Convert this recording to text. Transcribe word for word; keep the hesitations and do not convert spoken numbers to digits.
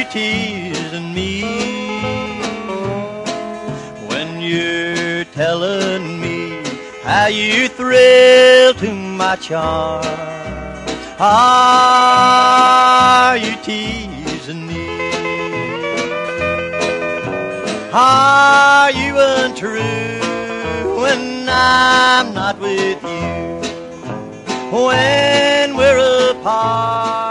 you teasing me when you're telling me how you thrill to my charm? Are you teasing me? Are you untrue when I'm not with you? When we're apart,